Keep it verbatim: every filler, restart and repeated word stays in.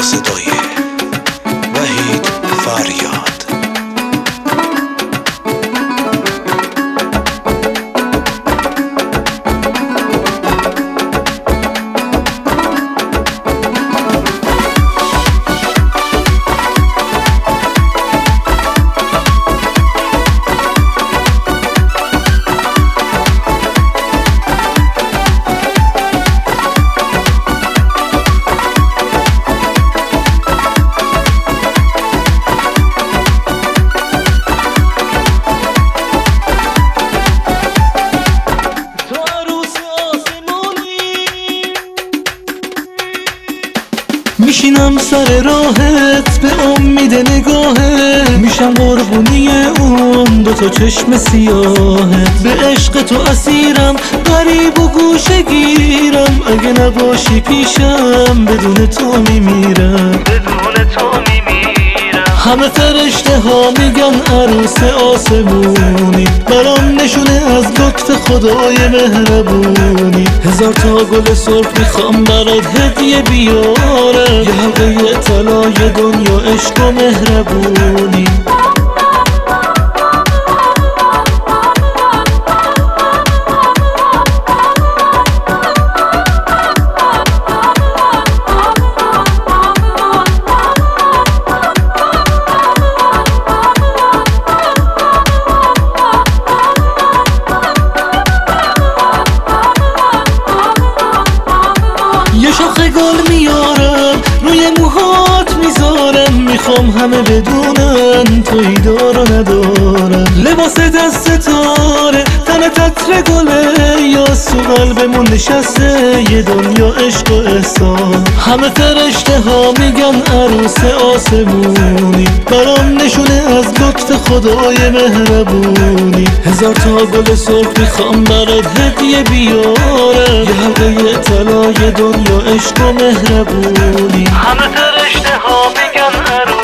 صدای وحید فریاد. میشینم سر راهت به امید نگاهت، میشم قربونی اون دوتا چشم سیاهت. به عشق تو اسیرم، غریب و گوشه گیرم، اگه نباشی پیشم بدون تو میمیرم، بدون تو میمیرم. همه فرشته ها میگن عروس آسمونی، برام نشونه از لطف خدای مهربونی. هزار تا گل سرخ میخوام برات هدیه بیارم، یه حلقه طلای دنیا عشق و مهربونی. یه شاخه گل میارم روی موهات میذارم، میخوام همه بدونن توی دار و ندارم. لباس دست ستاره تن تتر گله، یا سو قلبمون نشسته یه دنیا عشق و احسان. همه فرشته ها میگن عروس آسمونی، برام نشونه از لطف خدای مهربونی. هزار تا گل سرخ میخوام برات هدیه بیارم، یه حلقه طلای دنیا عشق و مهربونی. همه فرشته ها میگن عروس